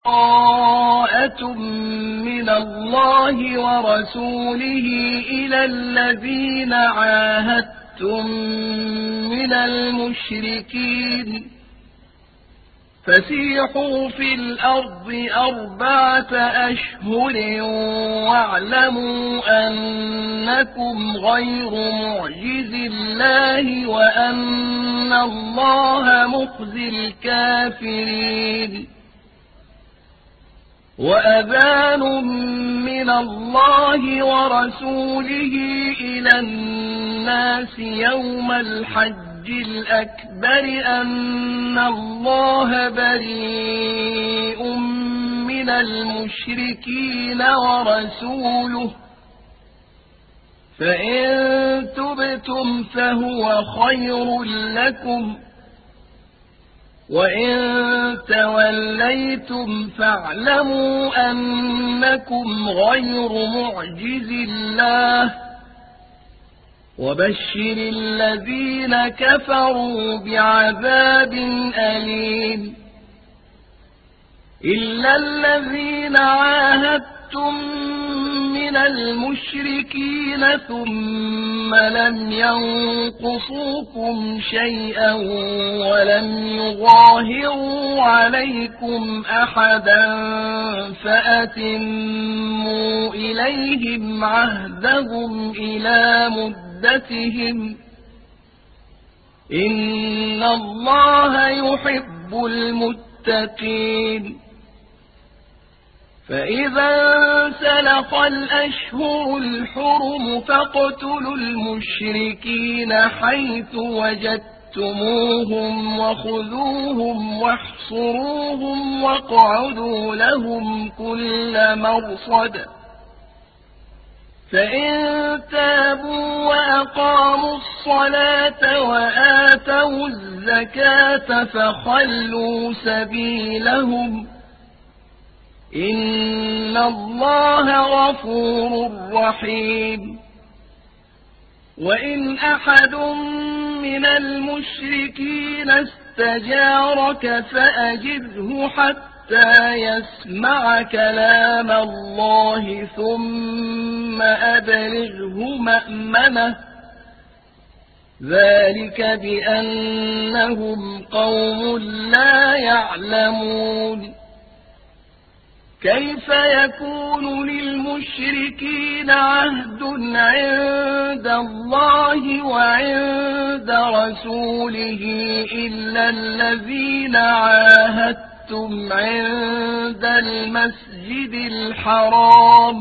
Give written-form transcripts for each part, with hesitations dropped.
براءة من الله ورسوله إلى الذين عاهدتم من المشركين فسيحوا في الأرض 4 أشهر واعلموا أنكم غير معجز الله وأن الله مخزي الكافرين وأذان من الله ورسوله إلى الناس يوم الحج الأكبر أن الله بريء من المشركين ورسوله فإن تبتم فهو خير لكم وإن توليتم فاعلموا أنكم غير معجز الله وبشر الذين كفروا بعذاب أليم إلا الذين عاهدتم من المشركين ثم لم ينقصوكم شيئا ولم يظاهروا عليكم أحدا فأتموا إليهم عهدهم إلى مدتهم إن الله يحب المتقين فإذا انسلخ الأشهر الحرم فاقتلوا المشركين حيث وجدتموهم وخذوهم واحصروهم واقعدوا لهم كل مرصد فإن تابوا وأقاموا الصلاة وآتوا الزكاة فخلوا سبيلهم إن الله غفور رحيم وإن أحد من المشركين استجارك فأجره حتى يسمع كلام الله ثم أبلغه مأمنه ذلك بأنهم قوم لا يعلمون كيف يكون للمشركين عهد عند الله وعند رسوله إلا الذين عاهدتم عند المسجد الحرام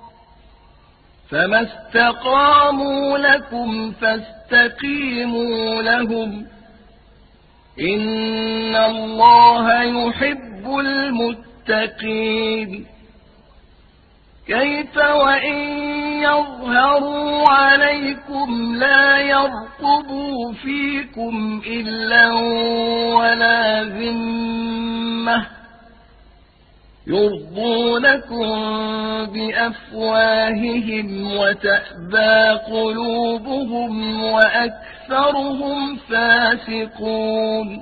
فما استقاموا لكم فاستقيموا لهم إن الله يحب المتقين كيف وإن يظهروا عليكم لا يرقبوا فيكم إلا ولا ذمة يرضونكم بأفواههم وتأبى قلوبهم وأكثرهم فاسقون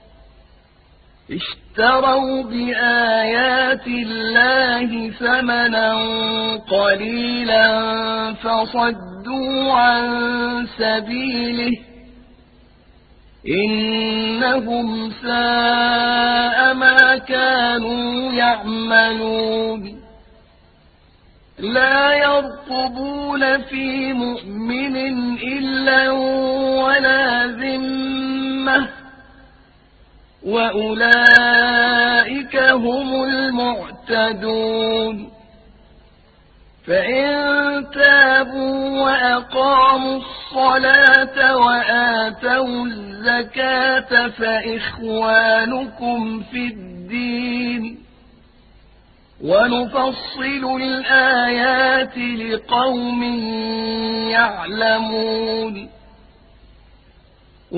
اشتروا بآيات الله ثمنا قليلا فصدوا عن سبيله إنهم ساء ما كانوا يعملون لا يرقبون في مؤمن إلا ولا ذمة وأولئك هم المعتدون فإن تابوا وأقاموا الصلاة وآتوا الزكاة فإخوانكم في الدين ونفصل الآيات لقوم يعلمون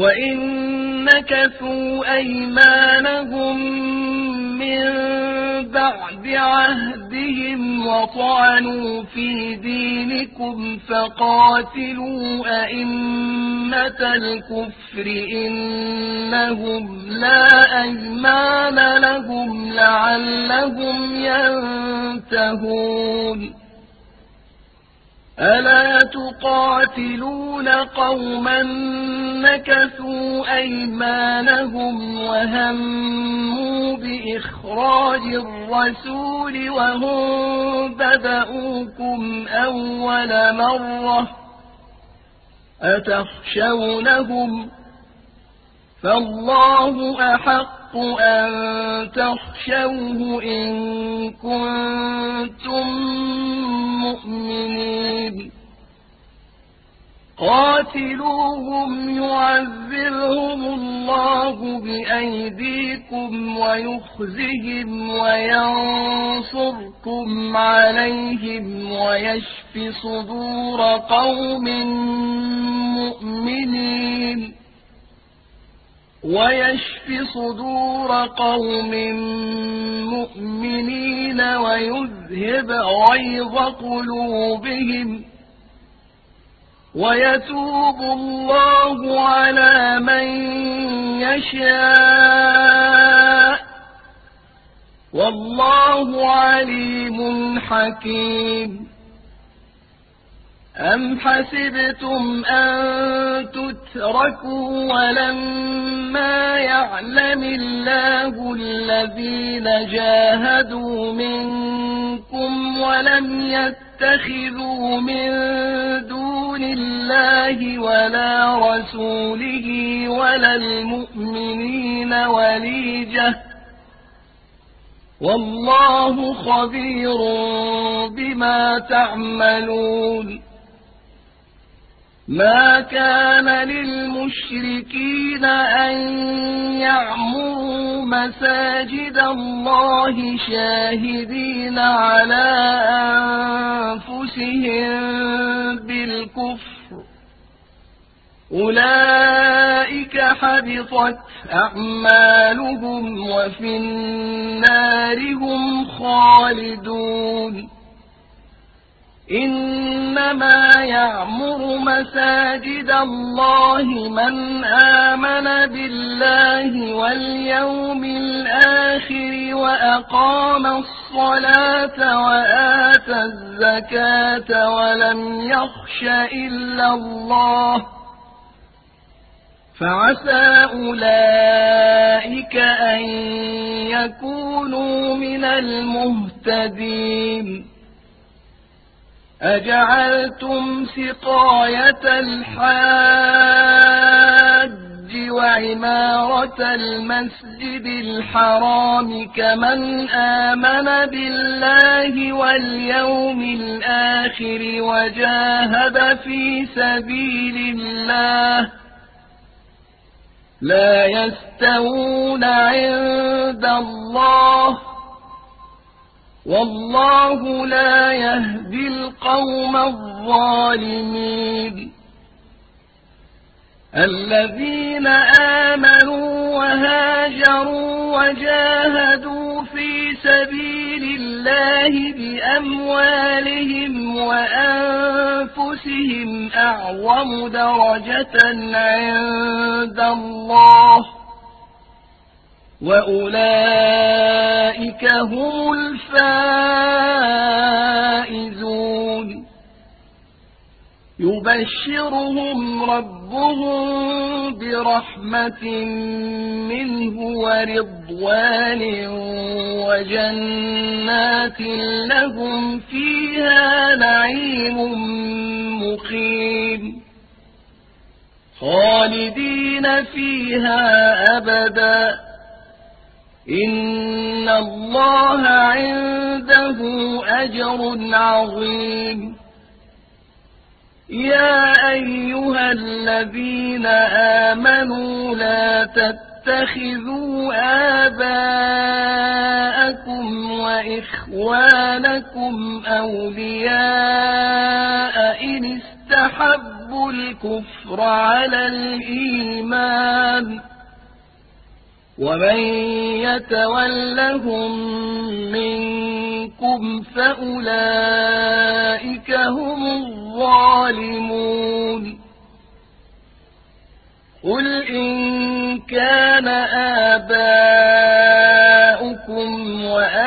وإن نكثوا أيمانهم من بعد عهدهم وطعنوا في دينكم فقاتلوا أئمة الكفر إنهم لا أيمان لهم لعلهم ينتهون ألا تقاتلون قوما نكثوا أيمانهم وهموا بإخراج الرسول وهم بدؤوكم أول مرة أتخشونهم فالله أحق أن تخشوه إن كنتم مؤمنين قاتلوهم يعذبهم الله بأيديكم ويخزهم وينصركم عليهم ويشف صدور قوم مؤمنين ويذهب غيظ قلوبهم ويتوب الله على من يشاء والله عليم حكيم أم حسبتم أن تتركوا ولما يعلم الله الذين جاهدوا منكم ولم يتخذوا من دون الله ولا رسوله ولا المؤمنين وليجة والله خبير بما تعملون ما كان للمشركين أن يعمروا مساجد الله شاهدين على أنفسهم بالكفر أولئك حبطت أعمالهم وفي النار هم خالدون إنما يعمر مساجد الله من آمن بالله واليوم الآخر وأقام الصلاة وآتى الزكاة ولم يخش إلا الله فعسى أولئك أن يكونوا من المهتدين أجعلتم سقاية الحاج وعمارة المسجد الحرام كمن آمن بالله واليوم الآخر وجاهد في سبيل الله لا يستوون عند الله والله لا يهدي القوم الظالمين الذين آمنوا وهاجروا وجاهدوا في سبيل الله بأموالهم وأنفسهم أعظم درجة عند الله وأولئك هم الفائزون يبشرهم ربهم برحمة منه ورضوان وجنات لهم فيها نعيم مقيم خالدين فيها أبدا إن الله عنده أجر عظيم يا أيها الذين آمنوا لا تتخذوا آباءكم وإخوانكم أولياء إن استحبوا الكفر على الإيمان ومن يتولهم أَخْطَأْتُمْ فَأُولَئِكَ هُمُ الظَّالِمُونَ قُلْ إِن كَانَ آبَاؤُكُمْ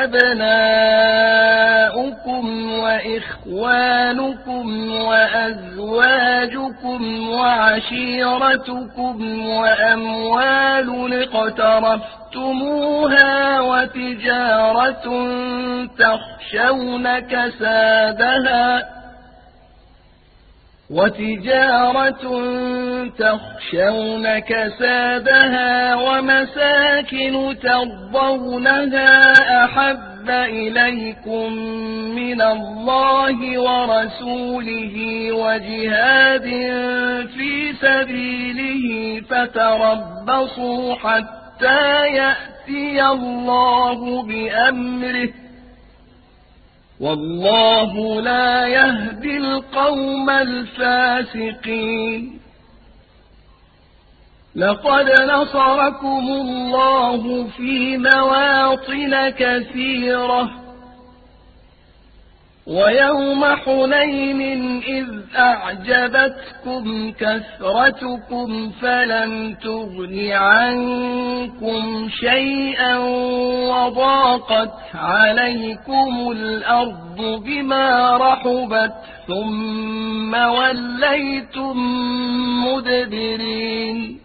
وَأَبْنَاؤُكُمْ وَإِخْوَانُكُمْ وَأَزْوَاجُكُمْ وَعَشِيرَتُكُمْ وَأَمْوَالٌ اقْتَرَفْتُمُوهَا وتجارة تخشون كسادها ومساكن ترضونها أحب إليكم من الله ورسوله وجهاد في سبيله فتربصوا حتى يأتي الله بأمره والله لا يهدي القوم الفاسقين لقد نصركم الله في مواطن كثيرة ويوم حنين إذ أعجبتكم كثرتكم فلم تغن عنكم شيئا وضاقت عليكم الأرض بما رحبت ثم وليتم مدبرين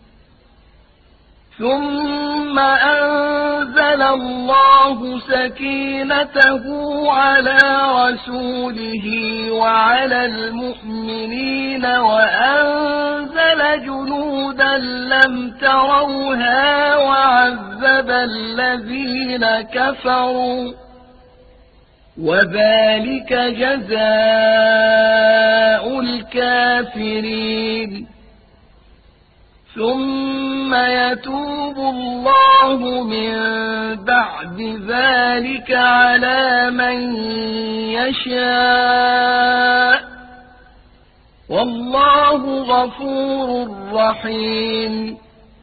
ثم أنزل الله سكينته على رسوله وعلى المؤمنين وأنزل جنودا لم تروها وعذب الذين كفروا وذلك جزاء الكافرين ثم يتوب الله من بعد ذلك على من يشاء والله غفور رحيم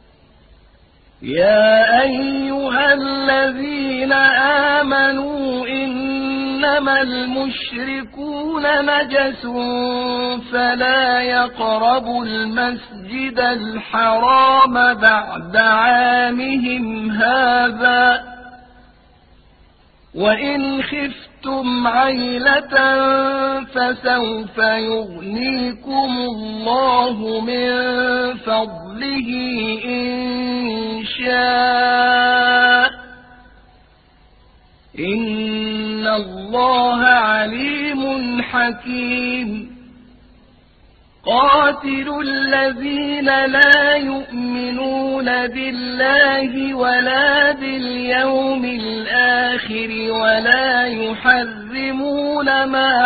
يا أيها الذين آمنوا إنما المشركون نجس فلا يقربوا المسجد الحرام بعد عامهم هذا وإن خفتم عيلة فسوف يغنيكم الله من فضله إن شاء إن الله عليم حكيم قاتلوا الذين لا يؤمنون بالله ولا باليوم الآخر ولا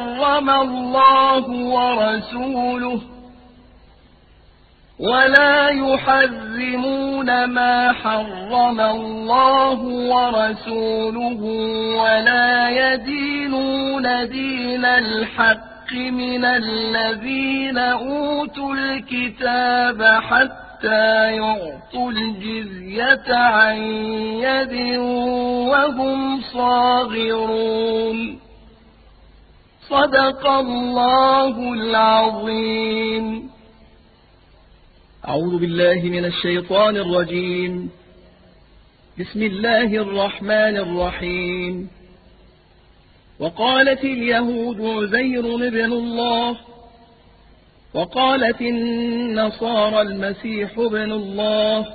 يحرمون ما حرم الله ورسوله ولا يدينون دين الحق من الذين أوتوا الكتاب حتى يعطوا الجزية عن يد وهم صاغرون صدق الله العظيم. أعوذ بالله من الشيطان الرجيم. بسم الله الرحمن الرحيم. وقالت اليهود عزير ابن الله وقالت النصارى المسيح ابن الله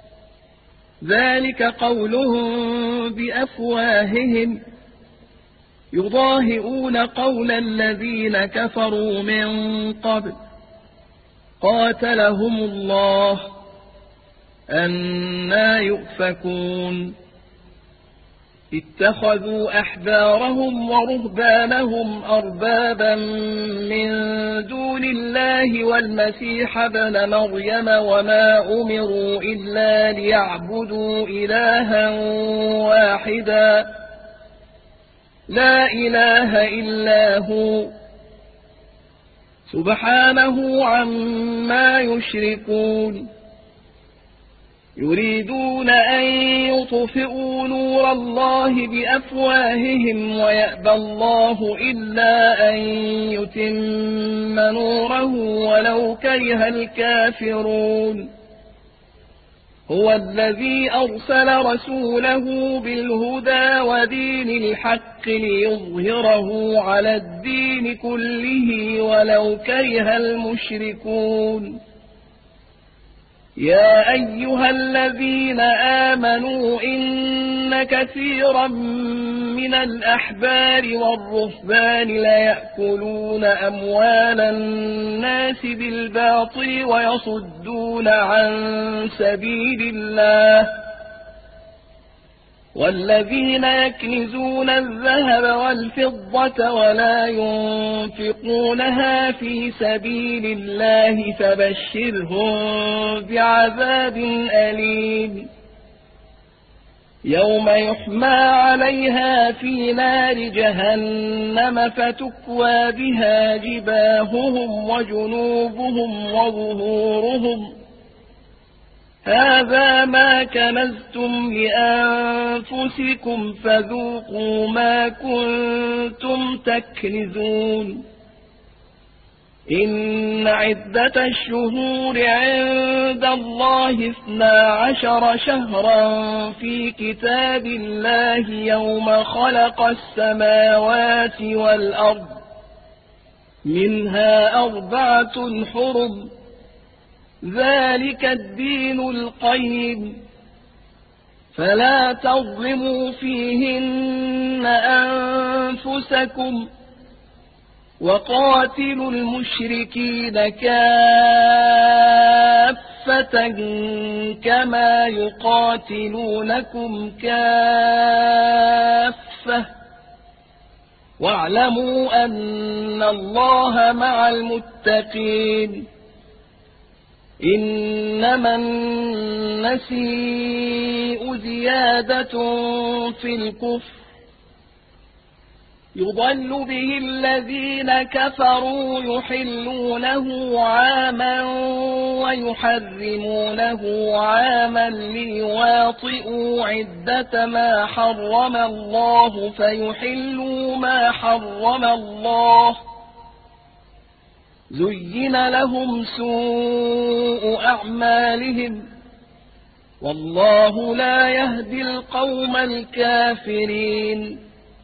ذلك قولهم بأفواههم يضاهئون قول الذين كفروا من قبل قاتلهم الله أنى يؤفكون اتخذوا أحبارهم ورهبانهم أربابا من دون الله والمسيح ابن مريم وما أمروا إلا ليعبدوا إلها واحدا لا إله إلا هو سبحانه عما يشركون يريدون أن يطفئوا نور الله بأفواههم ويأبى الله إلا أن يتم نوره ولو كره الكافرون هو الذي أرسل رسوله بالهدى ودين الحق ليظهره على الدين كله ولو كره المشركون يا أيها الذين آمنوا إن كثيرا من الأحبار والرهبان ليأكلون أموال الناس بالباطل ويصدون عن سبيل الله والذين يكنزون الذهب والفضة ولا ينفقونها في سبيل الله فبشرهم بعذاب أليم يوم يحمى عليها في نار جهنم فتكوى بها جباههم وجنوبهم وظهورهم هذا ما كنزتم لأنفسكم فذوقوا ما كنتم تكنزون إن عدة الشهور عند الله 12 شهرا في كتاب الله يوم خلق السماوات والأرض منها 4 حرم ذلك الدين القيم فلا تظلموا فيهن أنفسكم وقاتلوا المشركين كافة كما يقاتلونكم كافة واعلموا أن الله مع المتقين إنما النسيء زيادة في الكفر يضل به الذين كفروا يحلونه عاما ويحرمونه عاما ليواطئوا عدة ما حرم الله فيحلوا ما حرم الله زين لهم سوء أعمالهم والله لا يهدي القوم الكافرين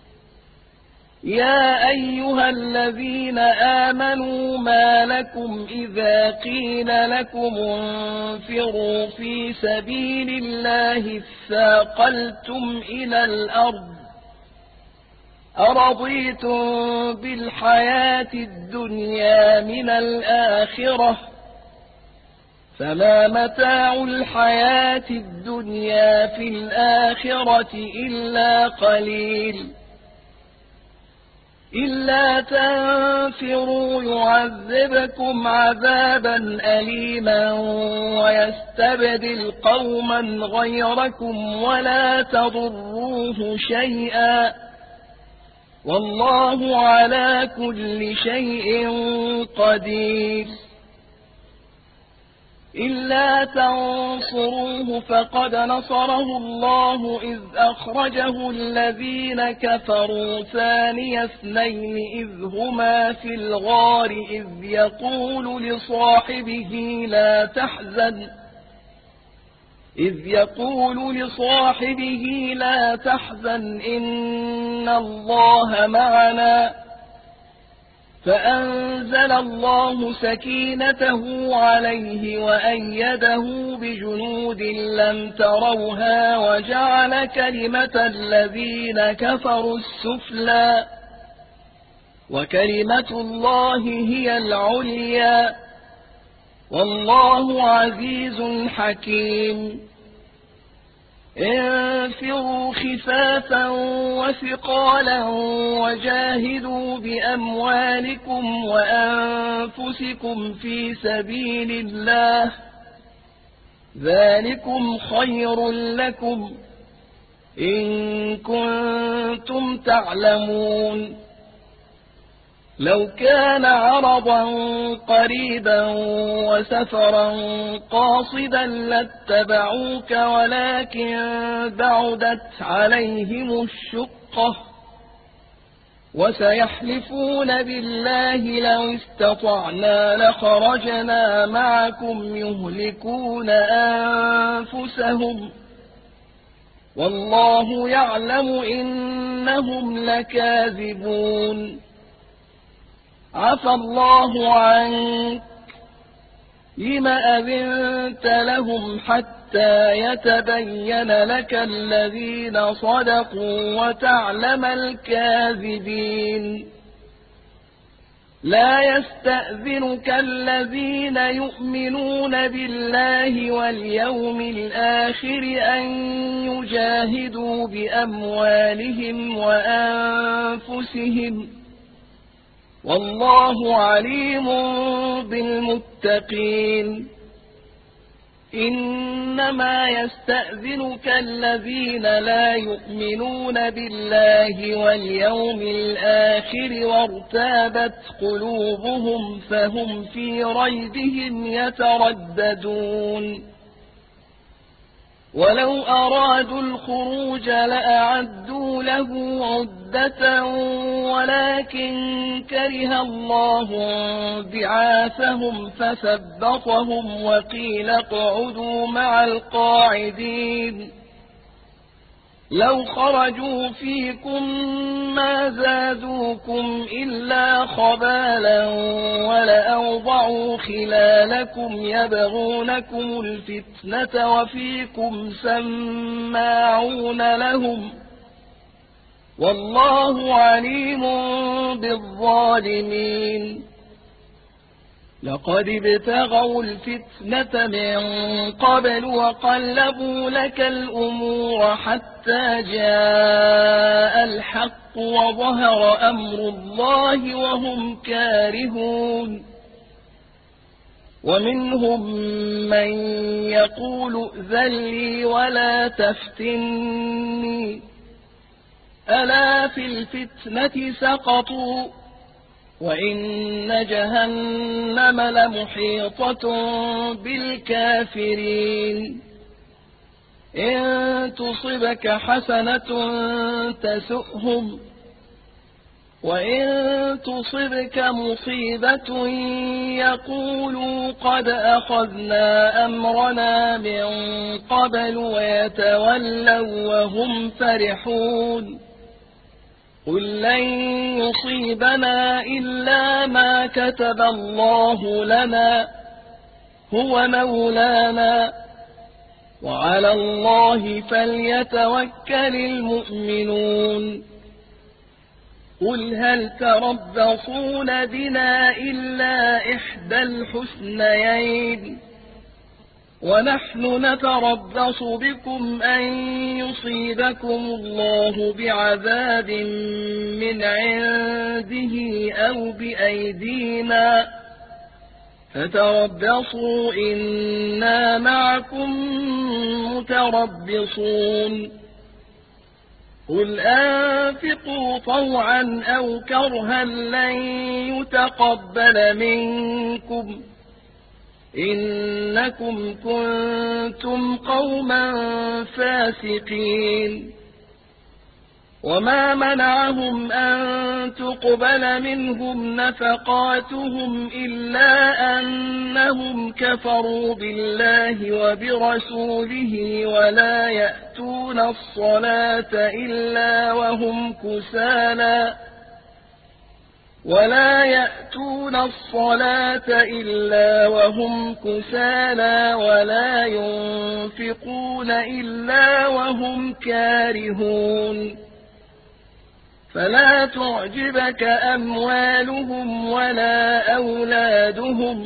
يا أيها الذين آمنوا ما لكم إذا قيل لكم انفروا في سبيل الله اثاقلتم إلى الأرض أرضيتم بالحياة الدنيا من الآخرة فما متاع الحياة الدنيا في الآخرة إلا قليل إلا تنفروا يعذبكم عذابا أليما ويستبدل قوما غيركم ولا تضروه شيئا والله على كل شيء قدير إلا تنصروه فقد نصره الله إذ أخرجه الذين كفروا ثاني اثنين إذ يقول لصاحبه لا تحزن إن الله معنا فأنزل الله سكينته عليه وأيده بجنود لم تروها وجعل كلمة الذين كفروا السفلى وكلمة الله هي العليا والله عزيز حكيم انفروا خفافا وثقالا وجاهدوا بأموالكم وأنفسكم في سبيل الله ذلكم خير لكم إن كنتم تعلمون لو كان عرضا قريبا وسفرا قاصدا لاتبعوك ولكن بعدت عليهم الشقة وسيحلفون بالله لو استطعنا لخرجنا معكم يهلكون أنفسهم والله يعلم إنهم لكاذبون عفى الله عنك لم أذنت لهم حتى يتبين لك الذين صدقوا وتعلم الكاذبين لا يستأذنك الذين يؤمنون بالله واليوم الآخر أن يجاهدوا بأموالهم وأنفسهم والله عليم بالمتقين إنما يستأذنك الذين لا يؤمنون بالله واليوم الآخر وارتابت قلوبهم فهم في ريبهم يترددون ولو أرادوا الخروج لأعدوا له عدة ولكن كره الله بعاثهم فثبطهم وقيل اقعدوا مع القاعدين لو خرجوا فيكم ما زادوكم إلا خبالا ولأوضعوا خلالكم يبغونكم الفتنة وفيكم سماعون لهم والله عليم بالظالمين لقد ابتغوا الفتنة من قبل وقلبوا لك الأمور حتى جاء الحق وظهر أمر الله وهم كارهون ومنهم من يقول ائذن لي ولا تفتني ألا في الفتنة سقطوا وإن جهنم لمحيطة بالكافرين إن تصبك حسنة تسؤهم وإن تصبك مصيبة يقولوا قد أخذنا أمرنا من قبل ويتولوا وهم فرحون قل لن يصيبنا إلا ما كتب الله لنا هو مولانا وعلى الله فليتوكل المؤمنون قل هل تربصون بنا إلا إحدى الحسنيين ونحن نتربص بكم أن يصيبكم الله بعذاب من عنده أو بأيدينا فتربصوا إنا معكم متربصون قل أنفقوا طوعا أو كرها لن يتقبل منكم إنكم كنتم قوما فاسقين وما منعهم أن تقبل منهم نفقاتهم إلا أنهم كفروا بالله وبرسوله ولا يأتون الصلاة إلا وهم كسالى ولا ينفقون إلا وهم كارهون فلا تعجبك أموالهم ولا أولادهم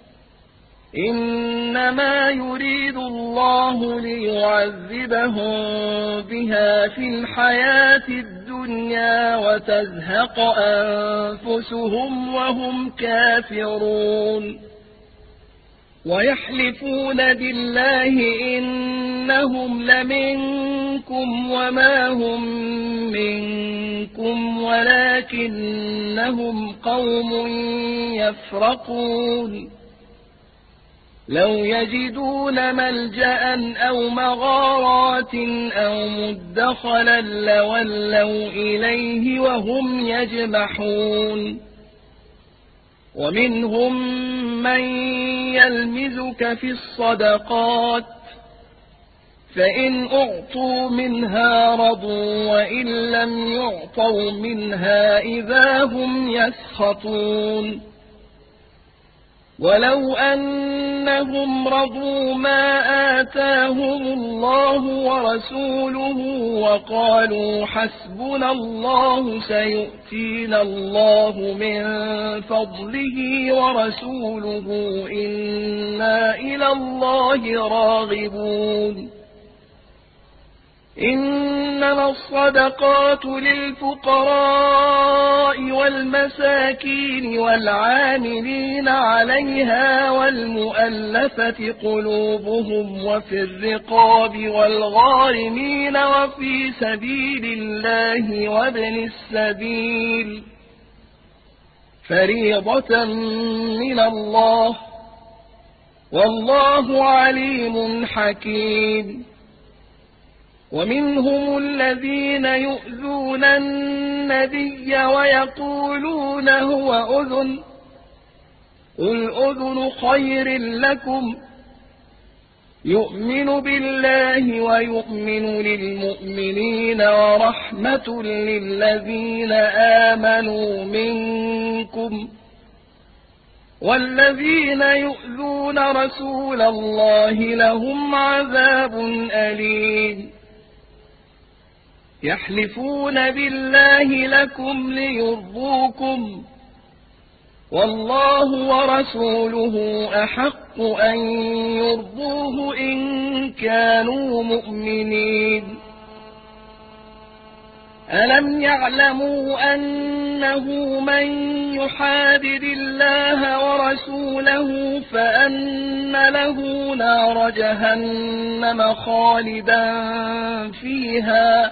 إنما يريد الله ليعذبهم بها في الحياة الدنيا وتزهق أنفسهم وهم كافرون ويحلفون بالله إنهم لمنكم وما هم منكم ولكنهم قوم يفرقون لو يجدون ملجأ أو مغارات أو مدخلا لولوا إليه وهم يجمحون ومنهم من يلمزك في الصدقات فإن أعطوا منها رضوا وإن لم يعطوا منها إذا هم يسخطون ولو أنهم رضوا ما آتاهم الله ورسوله وقالوا حسبنا الله سيؤتينا الله من فضله ورسوله إنا إلى الله راغبون إنما الصدقات للفقراء والمساكين والعاملين عليها والمؤلفة قلوبهم وفي الرقاب والغارمين وفي سبيل الله وابن السبيل فريضة من الله والله عليم حكيم ومنهم الذين يؤذون النبي ويقولون هو أذن قل أذن خير لكم يؤمن بالله ويؤمن للمؤمنين ورحمة للذين آمنوا منكم والذين يؤذون رسول الله لهم عذاب أليم يحلفون بالله لكم ليرضوكم والله ورسوله أحق أن يرضوه إن كانوا مؤمنين ألم يعلموا أنه من يحادد الله ورسوله فأن له نار جهنم خالدا فيها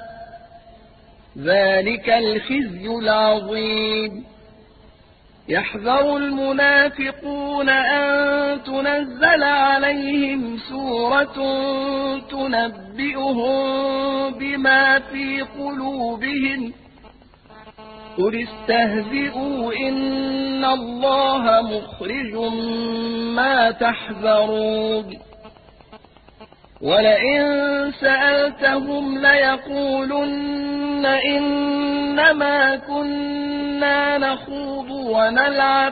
ذلك الخزي العظيم يحذر المنافقون أن تنزل عليهم سورة تنبئهم بما في قلوبهم قل استهزئوا إن الله مخرج ما تحذرون ولئن سألتهم ليقولن إنما كنا نخوض ونلعب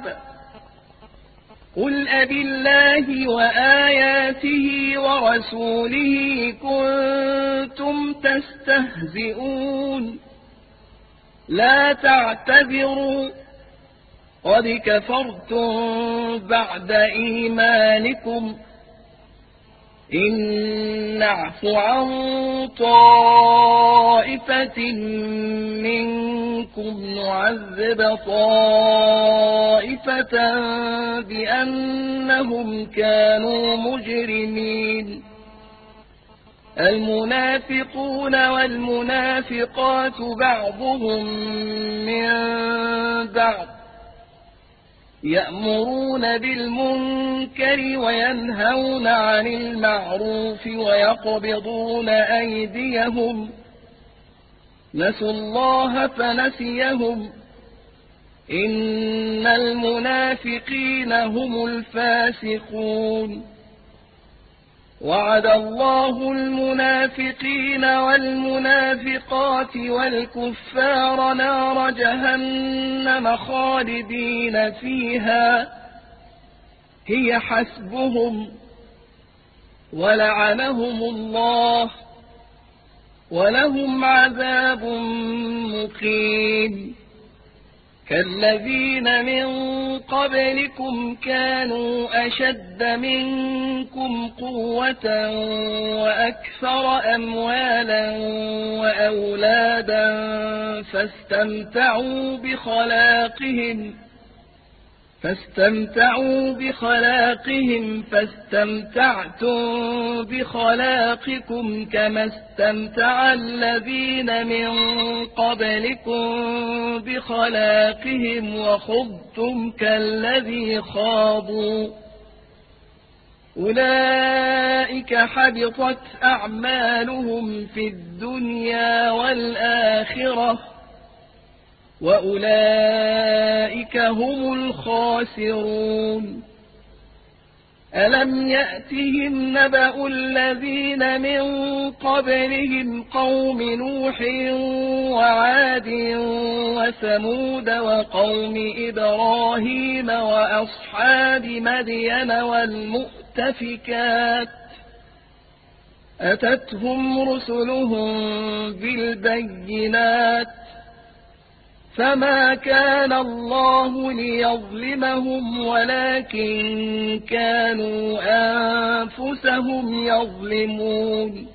قل أبالله وآياته ورسوله كنتم تستهزئون لا تعتذروا قد كفرتم بعد إيمانكم إن نعف عن طائفة منكم نعذب طائفة بأنهم كانوا مجرمين المنافقون والمنافقات بعضهم من بعض يأمرون بالمنكر وينهون عن المعروف ويقبضون أيديهم نسوا الله فنسيهم إن المنافقين هم الفاسقون وعد الله المنافقين والمنافقات والكفار نار جهنم خالدين فيها هي حسبهم ولعنهم الله ولهم عذاب مقيم كالذين من قبلكم كانوا أشد منكم قوة وأكثر أموالا وأولادا فاستمتعوا فاستمتعوا بخلاقهم فاستمتعتم بخلاقكم كما استمتع الذين من قبلكم بخلاقهم وخضتم كالذي خاضوا أولئك حبطت أعمالهم في الدنيا والآخرة وأولئك هم الخاسرون ألم يأتهم نبأ الذين من قبلهم قوم نوح وعاد وثمود وقوم إبراهيم وأصحاب مدين والمؤتفكات أتتهم رسلهم بالبينات فما كان الله ليظلمهم ولكن كانوا أنفسهم يظلمون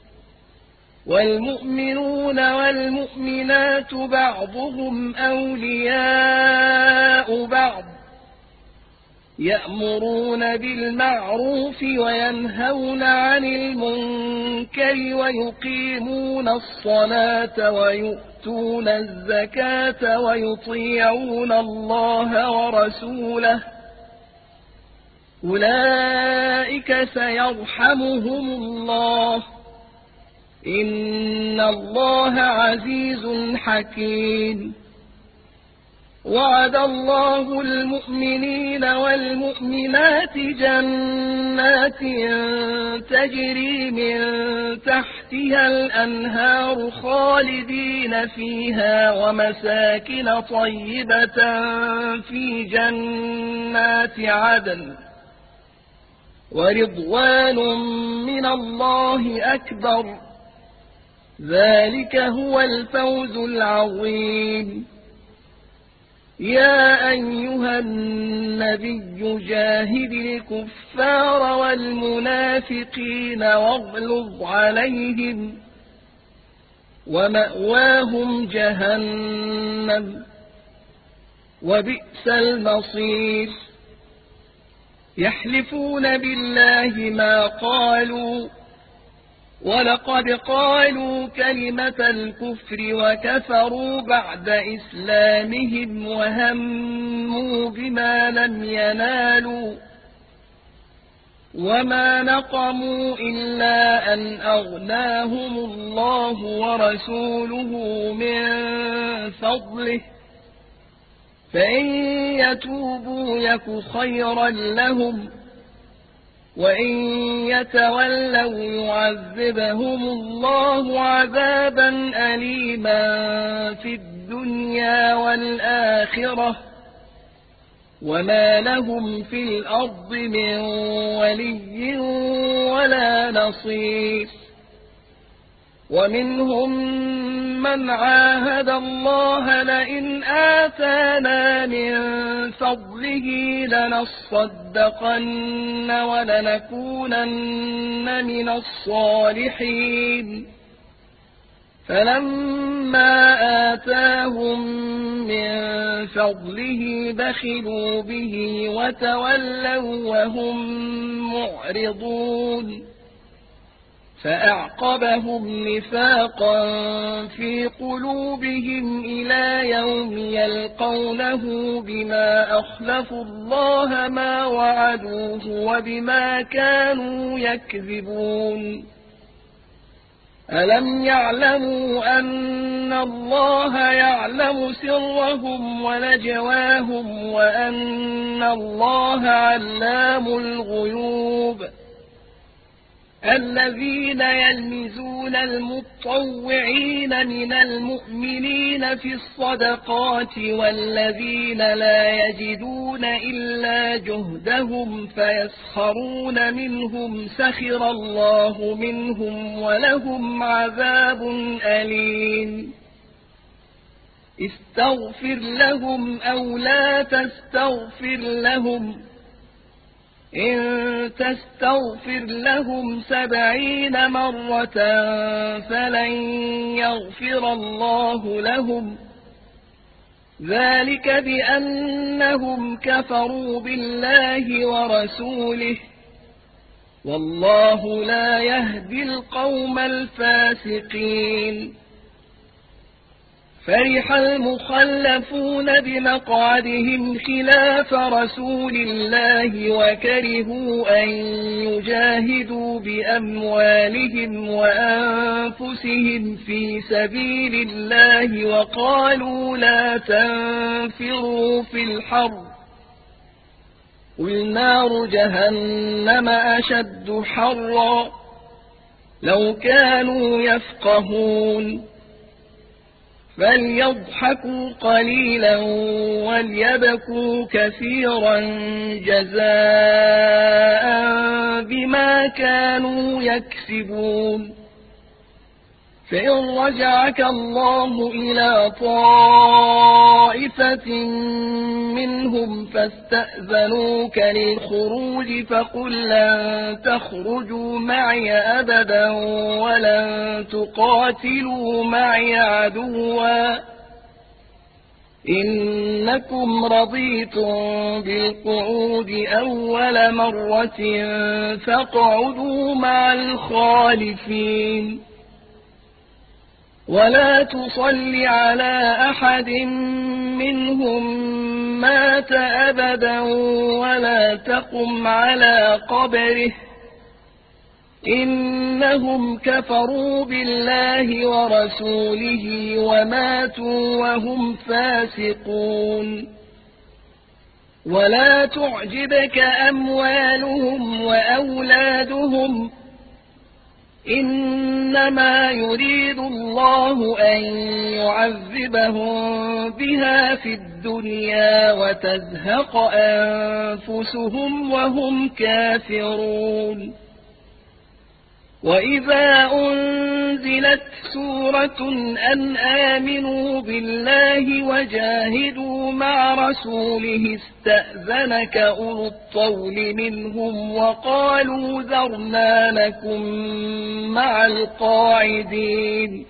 والمؤمنون والمؤمنات بعضهم أولياء بعض يأمرون بالمعروف وينهون عن المنكر ويقيمون الصلاة ويؤتون الزكاة ويطيعون الله ورسوله أولئك سيرحمهم الله إن الله عزيز حكيم وعد الله المؤمنين والمؤمنات جنات تجري من تحتها الأنهار خالدين فيها ومساكن طيبة في جنات عدن ورضوان من الله أكبر ذلك هو الفوز العظيم يا أيها النبي جاهد الكفار والمنافقين واغلظ عليهم ومأواهم جهنم وبئس المصير يحلفون بالله ما قالوا ولقد قالوا كلمة الكفر وكفروا بعد إسلامهم وهموا بما لم ينالوا وما نقموا إلا أن أغناهم الله ورسوله من فضله فإن يتوبوا يك خيرا لهم وإن يتولوا يعذبهم الله عذابا أليما في الدنيا والآخرة وما لهم في الأرض من ولي ولا نصير ومنهم من عاهد الله لئن آتانا من فضله لنصدقن ولنكونن من الصالحين فلما آتاهم من فضله بخلوا به وتولوا وهم معرضون فأعقبهم نفاقا في قلوبهم إلى يوم يلقونه بما أخلفوا الله ما وعدوه وبما كانوا يكذبون ألم يعلموا أن الله يعلم سرهم ونجواهم وأن الله علام الغيوب الذين يلمزون المطوعين من المؤمنين في الصدقات والذين لا يجدون إلا جهدهم فيسخرون منهم سخر الله منهم ولهم عذاب أليم استغفر لهم أو لا تستغفر لهم إن تستغفر لهم 70 مرة فلن يغفر الله لهم ذلك بأنهم كفروا بالله ورسوله والله لا يهدي القوم الفاسقين فرح المخلفون بمقعدهم خلاف رسول الله وكرهوا أن يجاهدوا بأموالهم وأنفسهم في سبيل الله وقالوا لا تنفروا في الحر قل نار جهنم أشد حرا لو كانوا يفقهون فليضحكوا قليلا وليبكوا كثيرا جزاء بما كانوا يكسبون فإن رجعك الله إلى طائفة منهم فاستأذنوك للخروج فقل لن تخرجوا معي أبدا ولن تقاتلوا معي عدوا إنكم رضيتم بالقعود أول مرة فاقعدوا مع الخالفين ولا تصل على أحد منهم مات أبدا ولا تقم على قبره إنهم كفروا بالله ورسوله وماتوا وهم فاسقون ولا تعجبك أموالهم وأولادهم إنما يريد الله أن يعذبهم بها في الدنيا وتزهق أنفسهم وهم كافرون وإذا أنزلت سورة أن آمنوا بالله وجاهدوا مع رسوله استأذنك أولو الطول منهم وقالوا ذرنا لكم مع القاعدين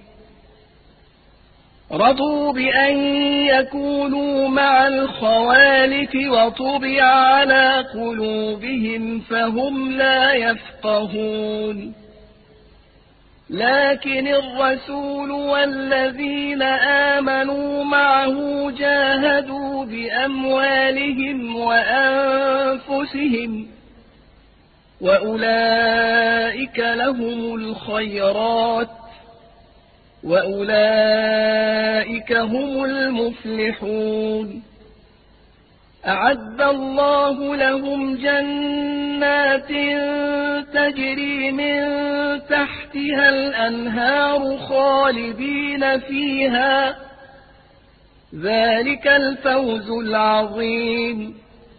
رضوا بأن يكونوا مع الخوالف وطبع على قلوبهم فهم لا يفقهون لكن الرسول والذين آمنوا معه جاهدوا بأموالهم وأنفسهم وأولئك لهم الخيرات وأولئك هم المفلحون أعد الله لهم جنات تجري من تحتها الأنهار خالدين فيها ذلك الفوز العظيم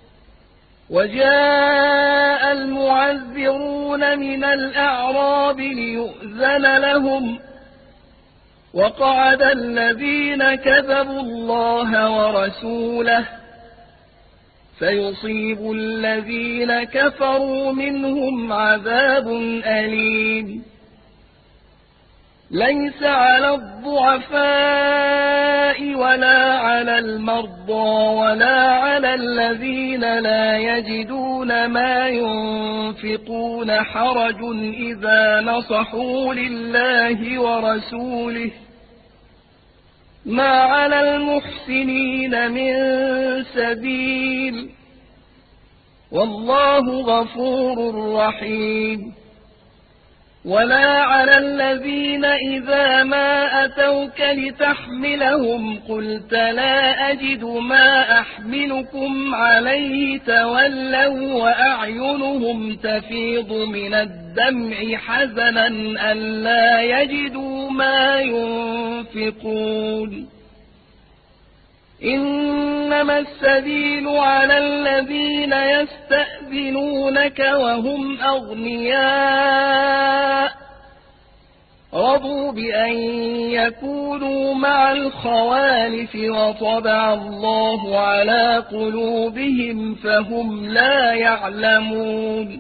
وجاء المعذرون من الأعراب ليؤذن لهم وقعد الذين كذبوا الله ورسوله فيصيب الذين كفروا منهم عذاب أليم ليس على الضعفاء ولا على المرضى ولا على الذين لا يجدون ما ينفقون حرج إذا نصحوا لله ورسوله ما على المحسنين من سبيل والله غفور رحيم ولا على الذين إذا ما أتوك لتحملهم قلت لا أجد ما أحملكم عليه تولوا وأعينهم تفيض من الدمع حزنا ألا يجدوا ما ينفقون إنما السبيل على الذين يستأذنونك وهم أغنياء رضوا بأن يكونوا مع الخوالف وطبع الله على قلوبهم فهم لا يعلمون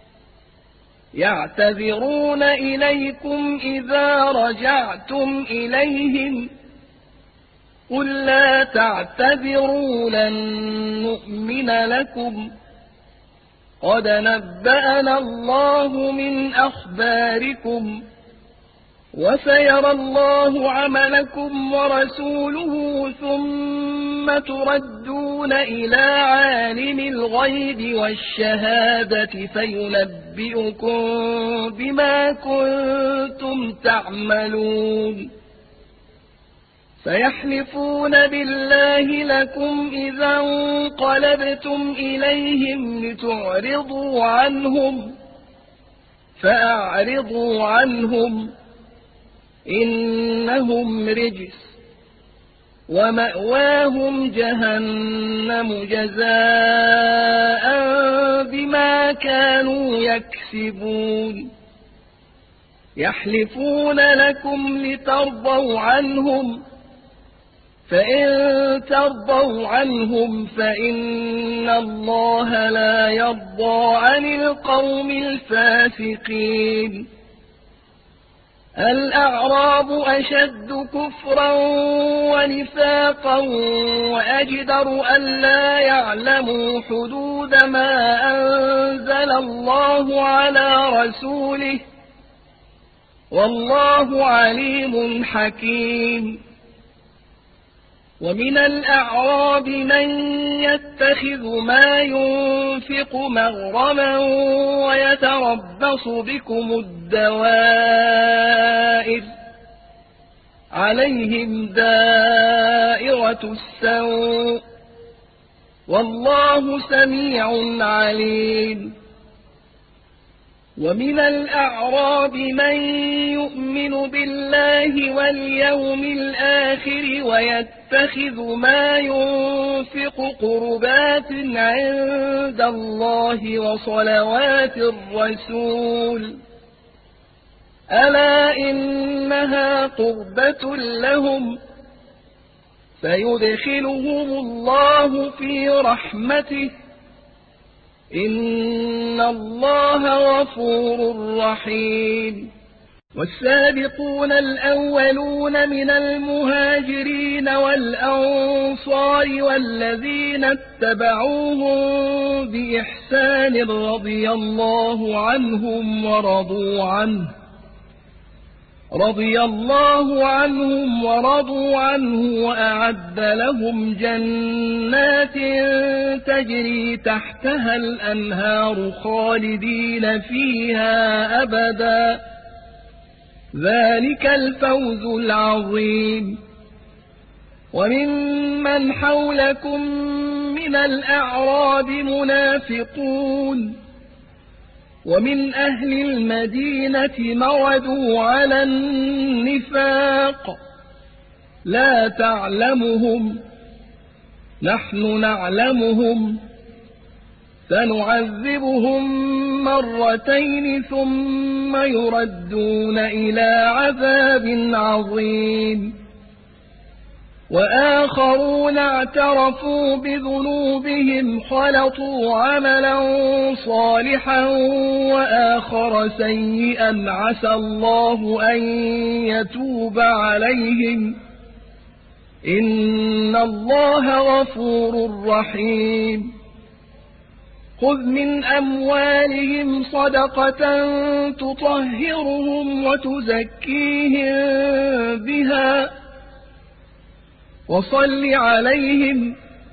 يعتذرون إليكم إذا رجعتم إليهم قل لا تعتذروا لن نؤمن لكم قد نبأنا الله من أخباركم وسيرى الله عملكم ورسوله ثم تردون إلى عالم الغيب والشهادة فينبئكم بما كنتم تعملون سيحلفون بالله لكم إذا انقلبتم إليهم لتعرضوا عنهم فأعرضوا عنهم إنهم رجس ومأواهم جهنم جزاء بما كانوا يكسبون يحلفون لكم لترضوا عنهم فإن ترضوا عنهم فإن الله لا يرضى عن القوم الفاسقين الأعراب أشد كفرا ونفاقا وأجدر ألا يعلموا حدود ما أنزل الله على رسوله والله عليم حكيم ومن الأعراب من يتخذ ما ينفق مغرما ويتربص بكم الدوائر عليهم دائرة السوء والله سميع عليم ومن الأعراب من يؤمن بالله واليوم الآخر ويتخذ ما ينفق قربات عند الله وصلوات الرسول ألا إنها قربة لهم فيدخلهم الله في رحمته إن الله غفور رحيم والسابقون الأولون من المهاجرين والأنصار والذين اتبعوهم بإحسان رضي الله عنهم ورضوا عنه وأعد لهم جنات تجري تحتها الأنهار خالدين فيها أبدا ذلك الفوز العظيم وممن حولكم من الأعراب منافقون ومن أهل المدينة مردوا على النفاق لا تعلمهم نحن نعلمهم سنعذبهم مرتين ثم يردون إلى عذاب عظيم وآخرون اعترفوا بذنوبهم خلطوا عملا صالحا وآخر سيئا عسى الله أن يتوب عليهم إن الله غفور رحيم خذ من أموالهم صدقة تطهرهم وتزكيهم بها وصل عليهم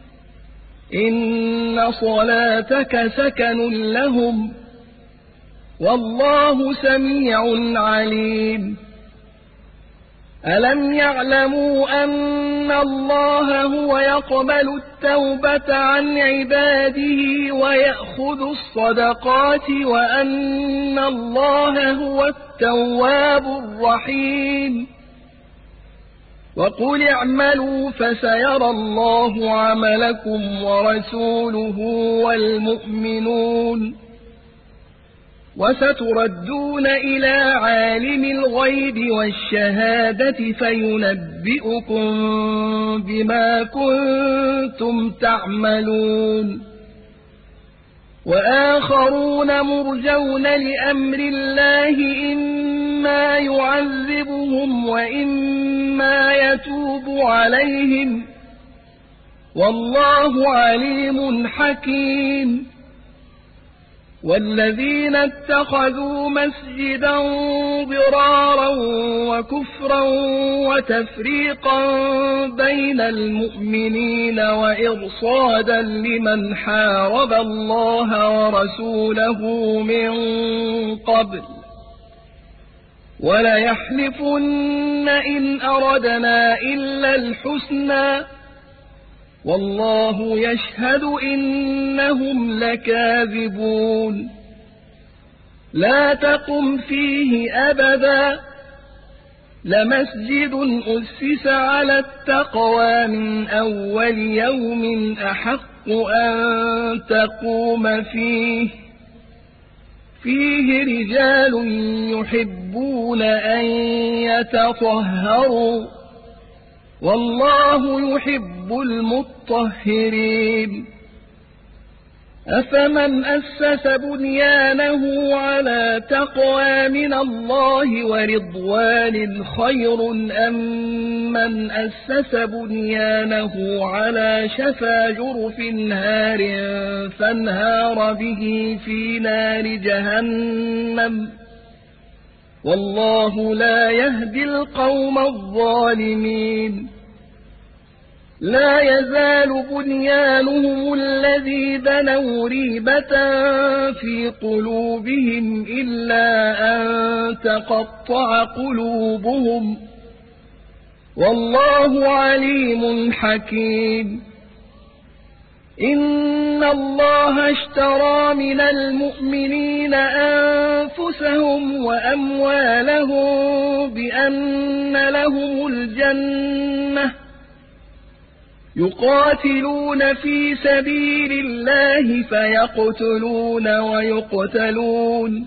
إن صلاتك سكن لهم والله سميع عليم ألم يعلموا أن الله هو يقبل التوبة عن عباده ويأخذ الصدقات وأن الله هو التواب الرحيم وقل اعملوا فسيرى الله عملكم ورسوله والمؤمنون وستردون إلى عالم الغيب والشهادة فينبئكم بما كنتم تعملون وآخرون مرجون لأمر الله إما يعذبهم وإما يتوب عليهم والله عليم حكيم والذين اتخذوا مسجدا ضرارا وكفرا وتفريقا بين المؤمنين وإرصادا لمن حارب الله ورسوله من قبل وليحلفن إن أردنا إلا الحسنى والله يشهد إنهم لكاذبون لا تقم فيه أبدا لمسجد أسس على التقوى من أول يوم أحق أن تقوم فيه رجال يحبون أن يتطهروا والله يحب المطهرين أفمن أسس بنيانه على تقوى من الله ورضوان خير أم من أسس بنيانه على شفا جرف هار فانهار به في نار جهنم والله لا يهدي القوم الظالمين لا يزال بنيانهم الذي بنوا ريبة في قلوبهم إلا أن تقطع قلوبهم والله عليم حكيم إن الله اشترى من المؤمنين أنفسهم وأموالهم بأن لهم الجنة يقاتلون في سبيل الله فيقتلون ويقتلون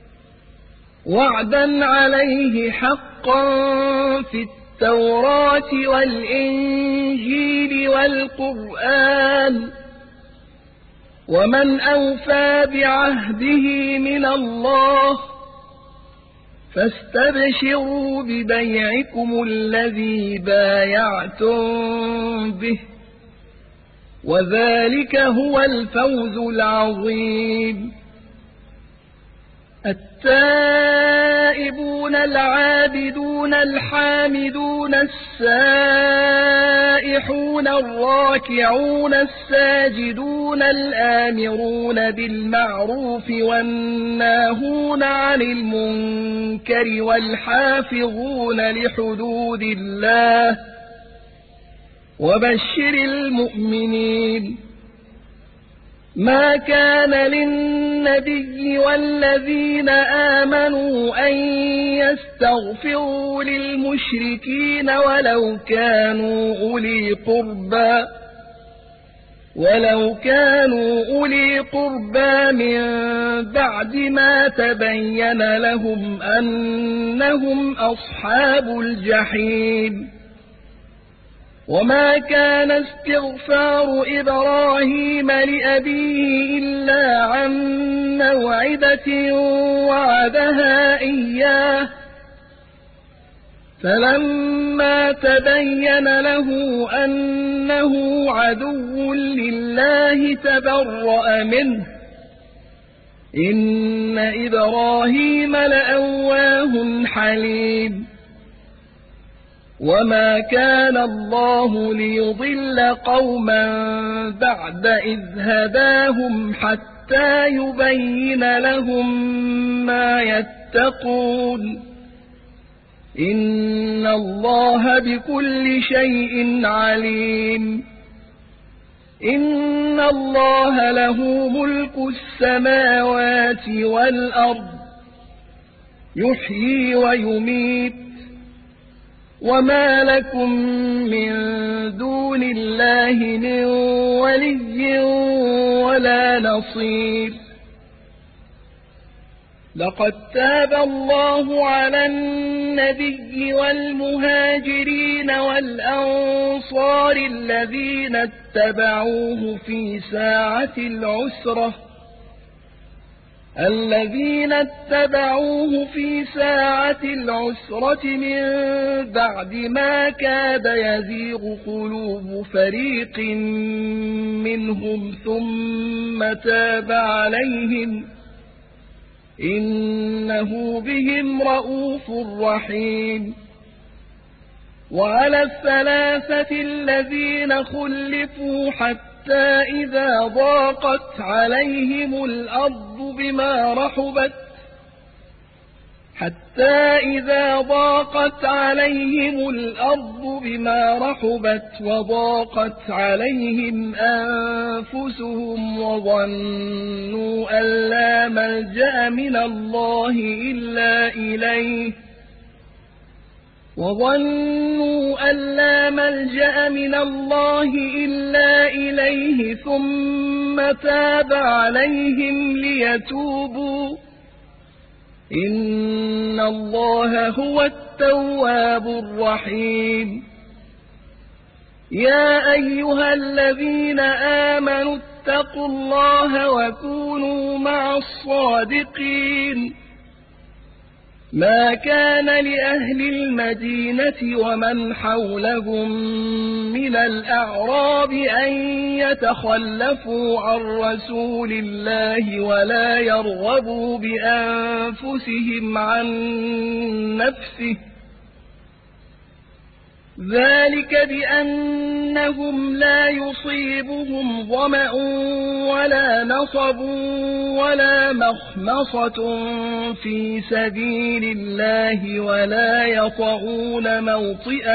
وعدا عليه حقا في التوراة والإنجيل والقرآن ومن أوفى بعهده من الله فاستبشروا ببيعكم الذي بايعتم به وذلك هو الفوز العظيم التائبون العابدون الحامدون السائحون الراكعون الساجدون الآمرون بالمعروف والناهون عن المنكر والحافظون لحدود الله وبشر المؤمنين ما كان للنبي والذين آمنوا أن يستغفروا للمشركين ولو كانوا أولي قربى من بعد ما تبين لهم أنهم أصحاب الجحيم وما كان استغفار إبراهيم لأبيه إلا عن موعدة وعدها إياه فلما تبين له أنه عدو لله تبرأ منه إن إبراهيم لأواه حليم وما كان الله ليضل قوما بعد إذ هداهم حتى يبين لهم ما يتقون إن الله بكل شيء عليم إن الله له ملك السماوات والأرض يحيي ويميت وما لكم من دون الله من ولي ولا نصير لقد تاب الله على النبي والمهاجرين والأنصار الذين اتبعوه في ساعة العسرة الذين اتبعوه في ساعة العسرة من بعد ما كاد يزيغ قلوب فريق منهم ثم تاب عليهم إنه بهم رءوف رحيم. وعلى الثلاثة الذين خلفوا حتى إذا ضاقت عليهم الأرض بما رحبت وضاقت عليهم أنفسهم وظنوا أن لا ملجأ من الله إلا إليه ثم تاب عليهم ليتوبوا إن الله هو التواب الرحيم. يا أيها الذين آمنوا اتقوا الله وكونوا مع الصادقين. ما كان لأهل المدينة ومن حولهم من الأعراب أن يتخلفوا عن رسول الله ولا يرغبوا بأنفسهم عن نفسه ذلك بأنهم لا يصيبهم ظمأ ولا نصب ولا مخمصة في سبيل الله ولا يطؤون موطئا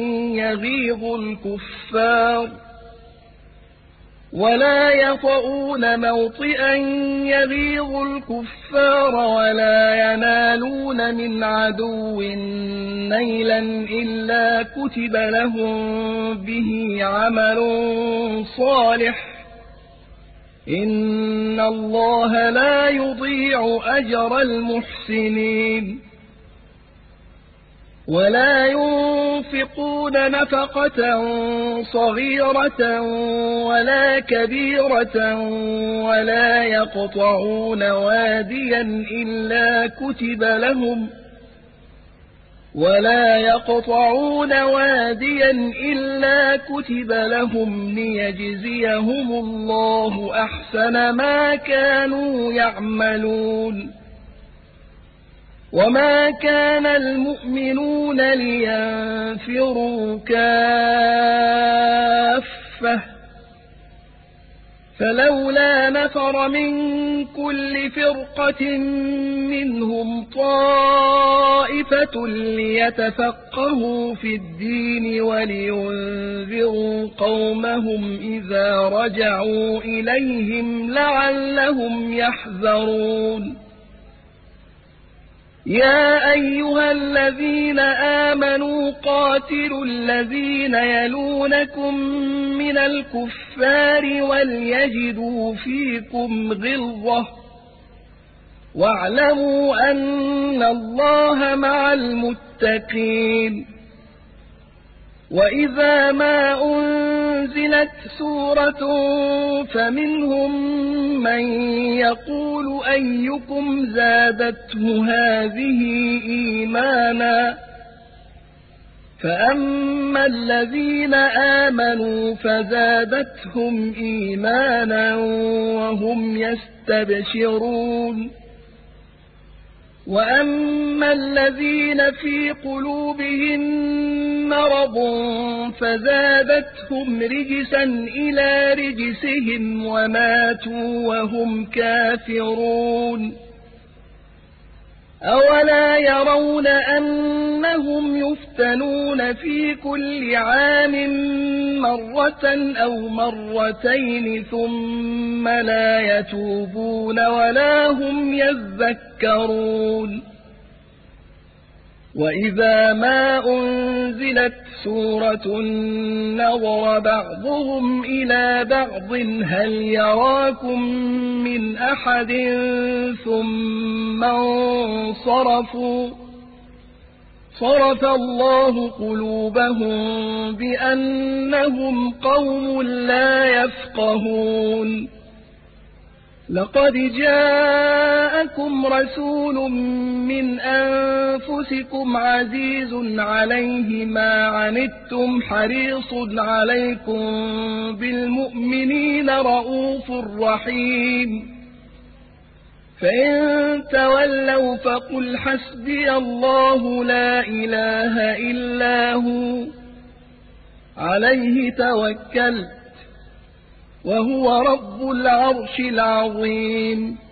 يغيظ الكفار ولا ينالون من عدو نيلا إلا كتب لهم به عمل صالح إن الله لا يضيع أجر المحسنين. ولا ينفقون نفقة صغيرة ولا كبيرة ولا يقطعون واديا إلا كتب لهم ليجزيهم الله أحسن ما كانوا يعملون. وما كان المؤمنون لينفروا كافة فلولا نفر من كل فرقة منهم طائفة ليتفقهوا في الدين ولينذروا قومهم إذا رجعوا إليهم لعلهم يحذرون. يا أيها الذين آمنوا قاتلوا الذين يلونكم من الكفار وليجدوا فيكم غلظة واعلموا أن الله مع المتقين. وإذا ما أنزلت سورة فمنهم من يقول أيكم زادته هذه إيمانا فأما الذين آمنوا فزادتهم إيمانا وهم يستبشرون. وأما الذين في قلوبهم مرض فزادتهم رجسا إلى رجسهم وماتوا وهم كافرون. أولا يرون أنهم يفتنون في كل عام مرة أو مرتين ثم لا يتوبون ولا هم يذكرون. وإذا ما أنزلت سورة نظر بعضهم إلى بعض هل يراكم من أحد ثم انصرفوا صرف الله قلوبهم بأنهم قوم لا يفقهون. لقد جاءكم رسول من أنفسكم عزيز عليه ما عنتم حريص عليكم بالمؤمنين رؤوف رحيم فإن تولوا فقل حسبي الله لا إله إلا هو عليه توكلت وهو رب العرش العظيم